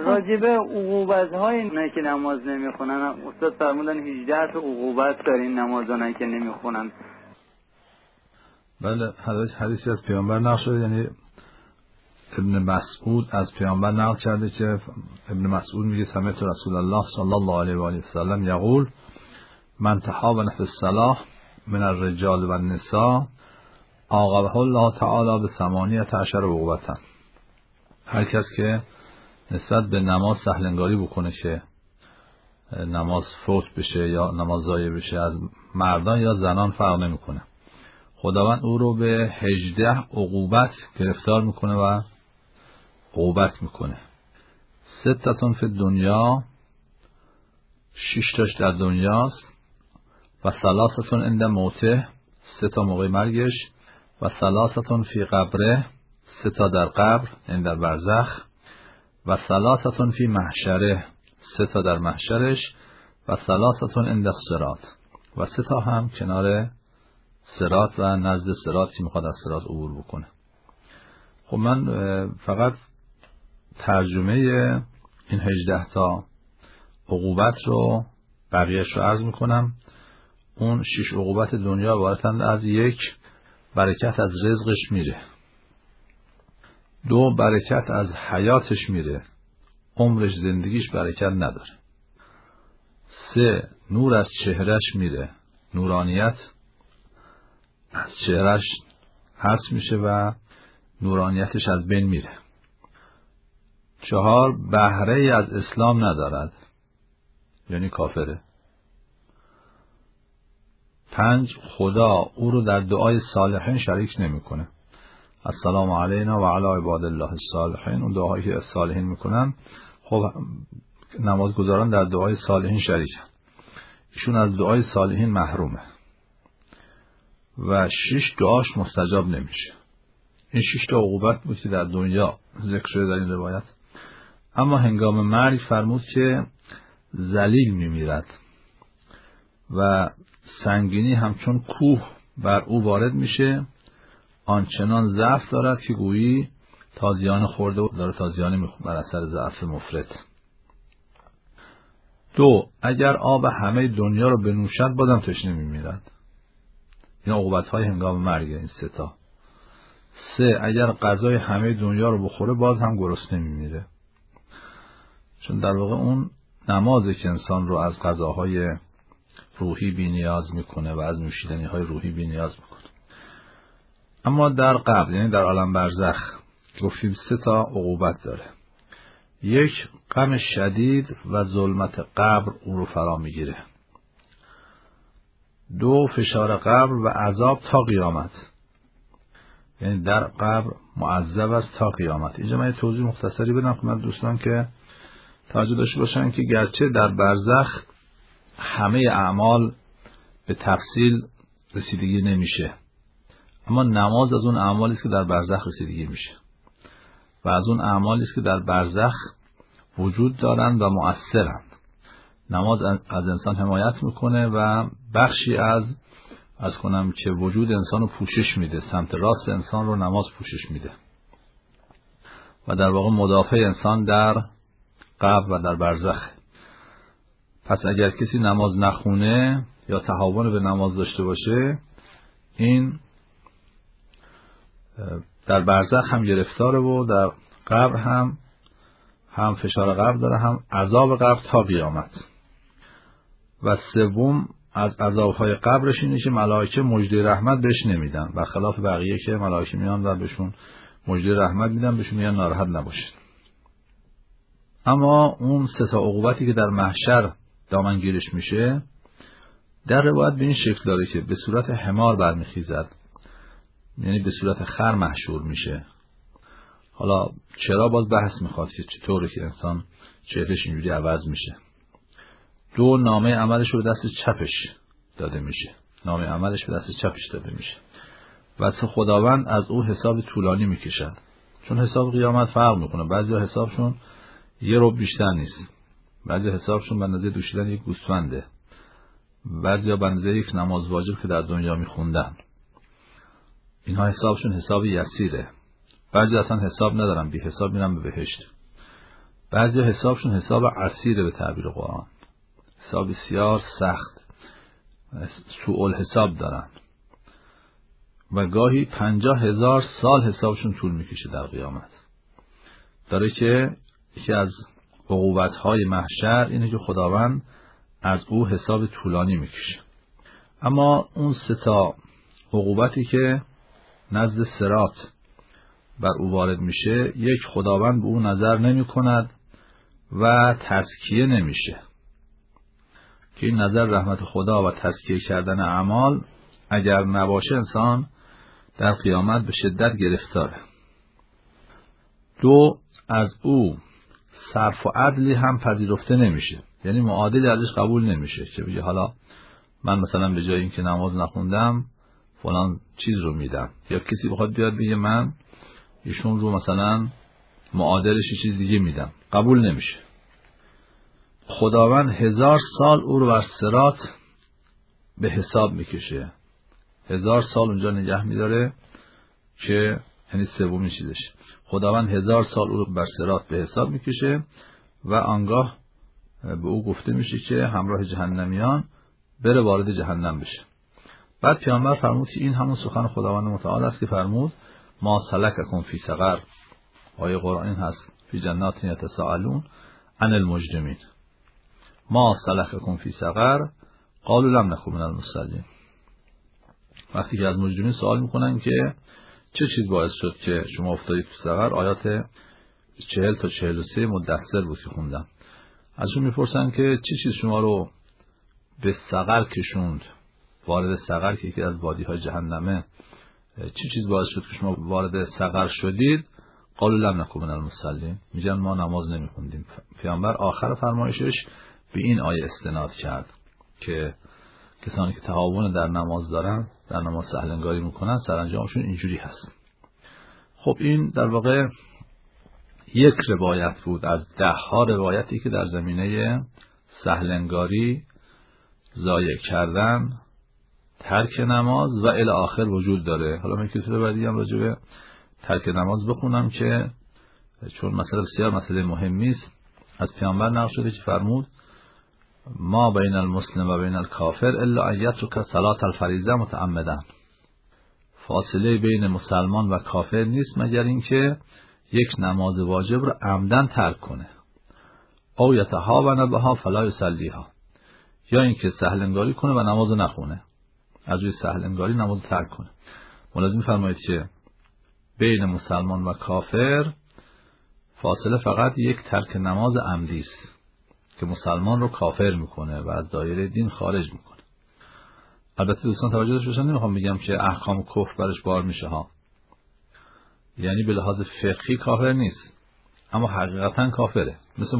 راجب عقوبت‌های اینایی که نماز نمیخونن، استاد فرمودن 18 تا عقوبت دارین نمازانی که نمیخونن. بله، حدیثی از پیامبر نقل شده، یعنی ابن مسعود از پیامبر نقل کرده که ابن مسعود میگه سمعت رسول الله صلی الله علیه و آله و سلم یقول من تهاون فی الصلاة من الرجال و النساء عاقبه الله تعالی ب18 عقوبة. هر کس که نسبت به نماز سهلنگاری بکنه که نماز فوت بشه یا نماز ضایع بشه، از مردان یا زنان فرق نمیکنه، خداوند او رو به 18 عقوبت گرفتار میکنه و عقوبت میکنه. 6 فی دنیا، 6 تاش در دنیاست، و 3 عند موته، 3 تا موقع مرگش، و 3 فی قبره، 3 تا در قبر یعنی در برزخ، و 3 فی محشره، 3 تا در محشرش، و 3 عند الصراط، و 3 تا هم کنار صراط و نزد صراط که میخواد از صراط عبور بکنه. خب من فقط ترجمه این 18 تا عقوبت رو بقیهش رو عرض میکنم. اون 6 عقوبت دنیا عبارتند از: 1 برکت از رزقش میره، 2 برکت از حیاتش میره، عمرش زندگیش برکت نداره، 3 نور از چهرش میره، نورانیت از چهرش حذف میشه و نورانیتش از بین میره، 4 بهره از اسلام ندارد یعنی کافره، 5 خدا او رو در دعای صالحین شریک نمیکنه. السلام علینا و علی عباد الله الصالحین، اون دعایی که صالحین میکنن، خب نمازگزاران در دعای صالحین شریکن، ایشون از دعای صالحین محرومه. و 6 دعاش مستجاب نمیشه. این 6 تا عقوبت بود که در دنیا ذکر شده در این روایت. اما هنگام مرگ فرمود که ذلیل میمیرد و سنگینی همچون کوه بر او وارد میشه، آنچنان ضعف دارد که گویی تازیانه خورده و داره تازیانه میخورد بر اثر ضعف مفرط. 2 اگر آب همه دنیا رو بنوشد بازم تشنه میمیرد. این عقوبت های هنگام مرگ، این 3 تا. 3 اگر غذای همه دنیا رو بخوره باز هم گرسنه میمیره. چون در واقع اون نمازه که انسان رو از غذاهای روحی بی نیاز میکنه و از نوشیدنی های روحی بی نیاز میکنه. اما در قبر یعنی در عالم برزخ گفتیم 3 تا عقوبت داره. 1 غم شدید و ظلمت قبر او رو فرا میگیره. 2 فشار قبر و عذاب تا قیامت، یعنی در قبر معذب است تا قیامت. اینجا من یه توضیح مختصری بدم خدمت دوستان که توجه داشته باشن که گرچه در برزخ همه اعمال به تفصیل رسیدگی نمیشه، اما نماز از اون اعمالی است که در برزخ رسیدگی میشه و از اون اعمالی است که در برزخ وجود دارند و مؤثرند. نماز از انسان حمایت میکنه و بخشی از کنم که وجود انسان رو پوشش میده، سمت راست انسان رو نماز پوشش میده و در واقع مدافع انسان در قبر و در برزخ. پس اگر کسی نماز نخونه یا تهاون به نماز داشته باشه، این در برزخ هم گرفتاره و در قبر هم فشار قبر داره، هم عذاب قبر تا قیامت. و 3 از عذابهای قبرش اینه که ملائکه مژده رحمت بهش نمیدن، برخلاف بقیه که ملائکه میان و بهشون مژده رحمت میدن، بهشون میگن ناراحت نباشید. اما اون 3 تا عقوبتی که در محشر دامنگیرش میشه، در روایت به این شکل داره که به صورت حمار برمیخیزد، یعنی به صورت خر محشور میشه. حالا چرا باز بحث میخواد که چطوره که انسان چهرهش اینجوری عوض میشه. 2 نامه عملش رو به دست چپش داده میشه، نامه عملش به دست چپش داده میشه و خداوند از او حساب طولانی میکشد، چون حساب قیامت فرق میکنه. بعضی حسابشون یه رو بیشتر نیست، بعضی حسابشون به اندازه دوشیدن یک گوسفنده، بعضی به اندازه یک نماز واجب که در دنیا میخوندن. اینها حسابشون حساب یسیره. بعضی اصلا حساب ندارن، بی حساب میرن به بهشت. بعضی حسابشون حساب عسیره به تعبیر قرآن، حساب بسیار سخت، سوء الحساب دارن و گاهی 50,000 سال حسابشون طول میکشه در قیامت. داره که یکی از عقوبت‌های محشر اینه که خداوند از او حساب طولانی میکشه. اما اون 3 عقوبتی که نزد صراط بر او وارد میشه، یک، خداوند به او نظر نمی کند و تزکیه نمیشه، که این نظر رحمت خدا و تزکیه کردن اعمال اگر نباشه انسان در قیامت به شدت گرفتاره. 2، از او صرف و عدلی هم پذیرفته نمیشه، یعنی معادلی ازش قبول نمیشه که بگه حالا من مثلا به جای اینکه نماز نخوندم فلان چیز رو میدم، یا کسی بخواد بیاد بگه من ایشون رو مثلا معادلش چیز دیگه میدم، قبول نمیشه. خداوند 1000 سال او رو بر صراط به حساب میکشه، 1000 سال اونجا نگه میداره که یعنی سومین چیزش، خداوند 1000 سال او رو بر صراط به حساب میکشه و آنگاه به او گفته میشه که همراه جهنمیان بره وارد جهنم بشه. بعد پیامبر فرمود که این همون سخن خداوند متعال است که فرمود ما سلککم فی سقر، آیه قرآن این هست فی جنات یتساءلون عن المجرمین، ما سلککم فی سقر قالوا لم نکن من المصلین. وقتی که از مجرمین سوال میکنن که چه چیز باعث شد که شما افتادید تو سقر، آیات 40 تا 43 مدثر بود که خوندم، ازشون میپرسن که چه چیز شما رو به سقر کشوند، وارد سقر که یکی از وادی‌های جهنمه، چه چیز باعث شد که شما وارد سقر شدید؟ قالوا لم نکن من المصلین، میگن ما نماز نمیخوندیم. پیامبر آخر فرمایشش به این آیه استناد کرد که کسانی که تهاون در نماز دارن، در نماز سهلنگاری میکنن، سرانجامشون اینجوری هست. خب این در واقع یک روایت بود از 10 روایتی که در زمینه سهلنگاری، ضایع کردن، ترک نماز و الی آخر وجود داره. حالا من کتاب بعدی هم راجع به ترک نماز بخونم که چون مسئله بسیار مسئله مهمی است. از پیامبر نقل شده که فرمود ما بین المسلم و بین الکافر الا ان یترک صلاة الفریضه متعمدا، فاصله بین مسلمان و کافر نیست مگر اینکه یک نماز واجب رو عمدن ترک کنه، او یتهاون بها فلا یصلیها، یا اینکه سهلنگاری کنه و نماز نخونه، از روی سهلنگاری نماز ترک کنه. ملازم فرمایید که بین مسلمان و کافر فاصله فقط یک ترک نماز عمدی است که مسلمان رو کافر میکنه و از دایره دین خارج میکنه. البته دوستان توجه داشته باشن، نمیخوام بگم که احکام کفر برش بار میشه ها، یعنی به لحاظ فقهی کافر نیست اما حقیقتا کافره. مثل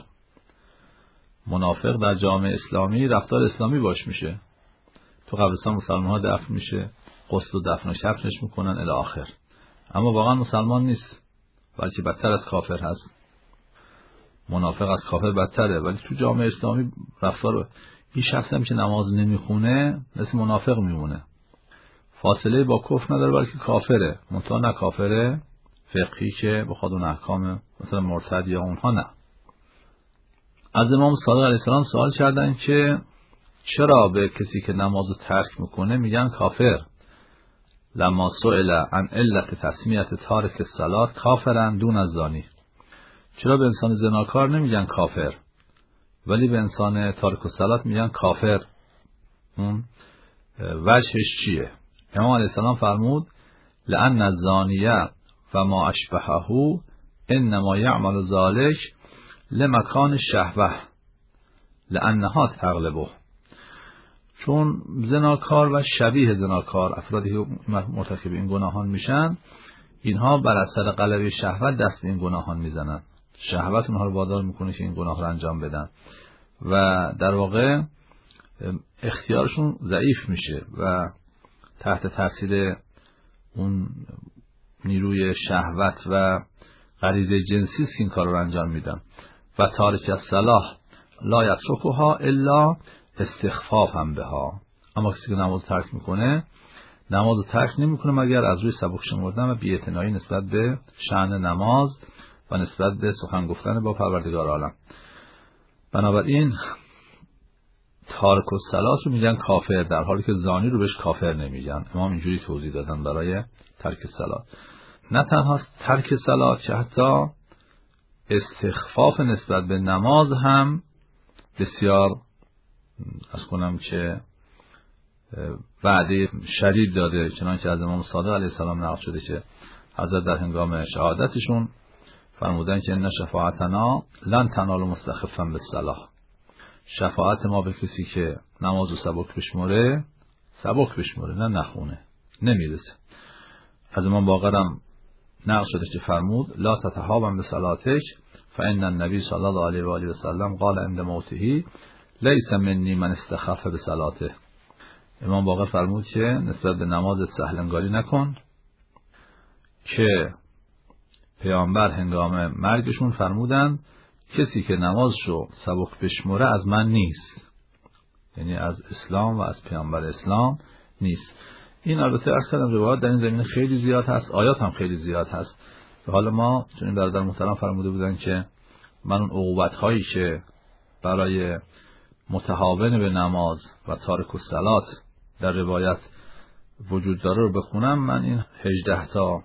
منافق در جامعه اسلامی رفتار اسلامی باش میشه، تو قبرستان مسلمان ها دفن میشه، غسل و دفن و کفنش میکنن الی آخر، اما واقعا مسلمان نیست، بلکه بدتر از کافر هست. منافق از کافر بدتره، ولی تو جامعه اسلامی رفتار این شخص هم که نماز نمیخونه مثل منافق میمونه، فاصله با کفر نداره بلکه کافره، منتها نه کافره فقهی که بخواد اون احکام مثلا مرتد یا اونها نه. از امام صادق علیه السلام سوال کردن که چرا به کسی که نمازو ترک میکنه میگن کافر؟ لما سئل عن علت تسمیت تارک الصلاة کافرا دون الزانی، چرا به انسان زناکار نمیگن کافر ولی به انسان تارک الصلاة میگن کافر؟ وجهش چیه؟ امام علیه السلام فرمود لأن الزانیه و ما اشبهه انما یعمل ذلک لمکان الشهوه لأنها تغلبه، چون زناکار و شبیه زناکار، افرادی که مرتکب این گناهان میشن، اینها بر اثر غلبه شهوت دست به این گناهان میزنن، شهوت اونها رو وادار میکنه که این گناه رو انجام بدن و در واقع اختیارشون ضعیف میشه و تحت تاثیر اون نیروی شهوت و غریزه جنسی است که این کار رو انجام میدن. و تارک الصلاة لا یترکها الا استخفافا بها، اما کسی که نماز ترک میکنه نماز ترک نمیکنه مگر از روی سبک شمردن و بی‌اعتنایی نسبت به شأن نماز و نسبت به سخن گفتن با پروردگار عالم. بنابراین تارک الصلات رو میگن کافر، در حالی که زانی رو بهش کافر نمیگن. امام اینجوری توضیح دادن برای ترک صلات. نه تنها ترک صلات، که حتی استخفاف نسبت به نماز هم بسیار از کنم که وعده شدید داده، چنانچه از امام صادق علیه السلام نقل شده که حضرت در هنگام شهادتشون فرمودن که ان شفاعتنا لن تنال مستخفا بالصلاه، شفاعت ما به کسی که نمازو سبک بشمره نه نخونه نمیرسه. از امام باقر هم نقل شده که فرمود لا تتهاون بصلاتک فان النبی صلی الله علیه و آله و سلم قال عند موته لیس منی من استخف بصلاته. امام باقر فرمود که نسبت به نماز سهل انگاری نکن، که پیامبر هنگام مرگشون فرمودن کسی که نمازشو سبک بشمره از من نیست، یعنی از اسلام و از پیامبر اسلام نیست. این البته اصلا روایات در این زمینه خیلی زیاد هست، آیات هم خیلی زیاد هست. و حالا ما چون این برادر محترم فرموده بودن که من اون عقوبت هایی که برای متهاون به نماز و تارک الصلات در روایت وجود داره رو بخونم، من این 18 تا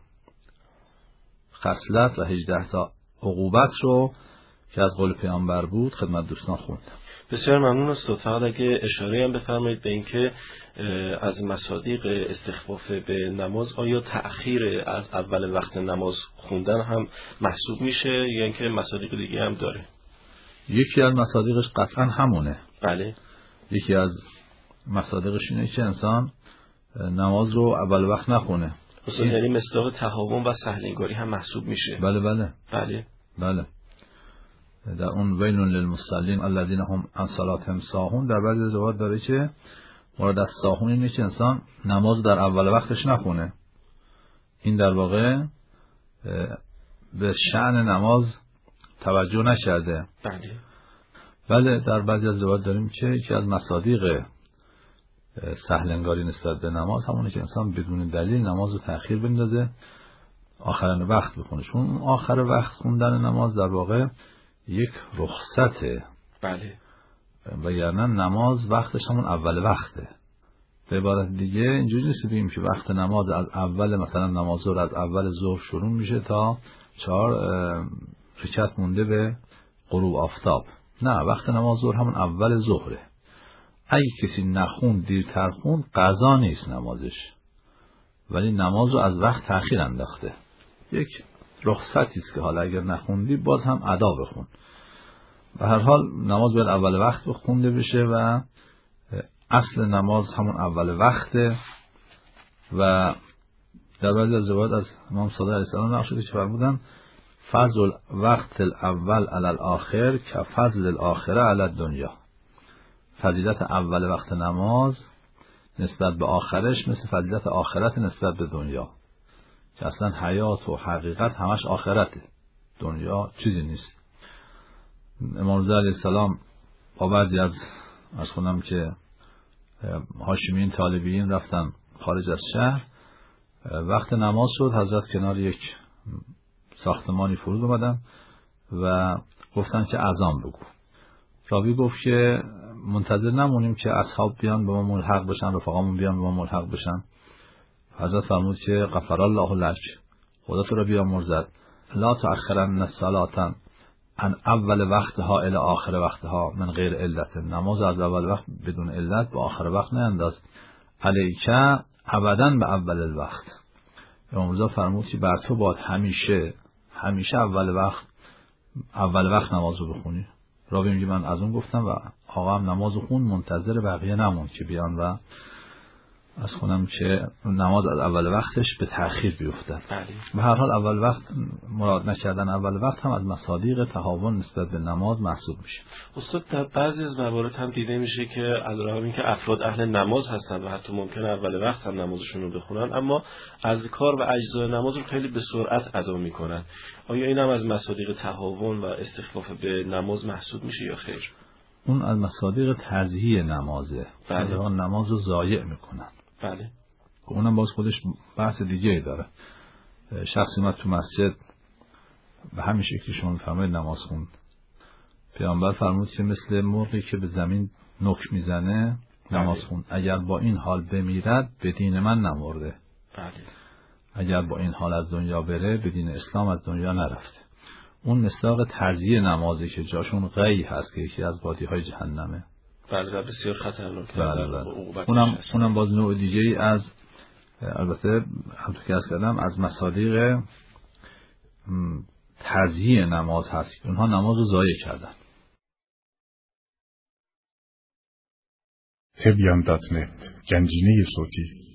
خصلت و 18 تا عقوبت رو که از قول پیامبر بود خدمت دوستان خوندم. بسیار ممنون استاد. فقط اگه اشاره هم بفرمایید به اینکه از مصادیق استخفاف به نماز آیا تأخیر از اول وقت نماز خوندن هم محسوب میشه یا اینکه مصادیق دیگه هم داره؟ یکی از مصادیقش قطعا همونه. بله. یکی از مصادیقش اینه که انسان نماز رو اول وقت نخونه. اصلا یعنی مصداق تهاون و سهل انگاری هم محسوب میشه. بله. در اون ویل للمصلین الذین هم عن صلاتهم ساهون در بعضی از روایات داره که مراد از ساهون اینه که انسان نماز در اول وقتش نخونه. این در واقع به شأن نماز توجه نکرده. بله در بعضی از روایات داریم که یکی از مصادیق سهل انگاری نسبت به نماز همونه که انسان بدون دلیل نماز رو تأخیر بندازه، آخرین وقت بخونه. چون آخر وقت خوندن نماز در واقع یک رخصته. بله. وگرنه نماز وقتش همون اول وقته. به عبارت دیگه اینجوری نیست بگیم که وقت نماز از اول، مثلا نماز ظهر از اول ظهر شروع میشه تا 4 رکعت مونده به غروب آفتاب. نه، وقت نماز ظهر همون اول ظهره. اگه کسی نخوند دیرتر خوند قضا نیست نمازش، ولی نماز رو از وقت تأخیر انداخته. یک رخصتی است که حالا اگر نخوندی باز هم ادا بخون. به هر حال نماز باید اول وقت بخونده بشه و اصل نماز همون اول وقته. و در بعضی از روایات از امام صادق علیه السلام نقل شده که فرمودن فضل وقت الاول علی الاخر که فضل الاخره علی الدنیا. فضیلت اول وقت نماز نسبت به آخرش مثل فضیلت آخرت نسبت به دنیا، که اصلا حیات و حقیقت همش آخرته، دنیا چیزی نیست. امام رضا علیه السلام با بعضی از خونم که هاشمیین طالبیین رفتن خارج از شهر، وقت نماز شد، حضرت کنار یک ساختمانی فرود اومدن و گفتن که اذان بگو. راوی گفت که منتظر نمونیم که اصحاب بیان به ما ملحق بشن، رفقامون بیان به ما ملحق بشن. حضرت فرمود که غفر الله لک، خدا تو را بیامرزد، لا تؤخرن الصلاة عن اول وقتها الی آخر وقتها من غیر علت. نماز از اول وقت بدون علت به آخر وقت نینداز. علیک ابدا به اول الوقت. امام رضا فرمود که بر تو باید همیشه اول وقت نماز رو بخونی. راوی میگه من از اون گفتم و آقا هم نماز خون، منتظر بقیه نموند که بیان و از خونم که نماز از اول وقتش به تأخیر بیفتن. به هر حال اول وقت مراد نکردن اول وقت هم از مصادیق تهاون نسبت به نماز محسوب میشه. استاد در بعضی از موارد هم دیده میشه که علیرغم اینکه افراد اهل نماز هستن و حتی ممکنه اول وقت هم نمازشون رو بخونن، اما اذکار و اجزای نماز رو خیلی به سرعت ادا میکنن. آیا این هم از مصادیق تهاون و استخفاف به نماز محسوب میشه یا خیر؟ اون از مصادیق تضییع نمازه. بله. نماز رو ضایع میکنن. بله. اونم باز خودش بحث دیگه داره. شخصی اومد تو مسجد به همین شکلی شما میفرمایید نماز خوند. پیامبر فرمود که مثل مرغی که به زمین نوک میزنه نماز خوند. اگر با این حال بمیرد به دین من نمرده. اگر با این حال از دنیا بره به دین اسلام از دنیا نرفته. اون مصداق ترضیه نمازی که جاشون غی هست که یکی از بادیهای جهنمه. بله بسیار خطرناک. اونم باز نوع دیگه‌ای از، البته همونطور که عرض کردم، از مصادیق تضییع نماز هست. اونها نماز رو ضایع کردن. تبیان.net گنجینه صوتی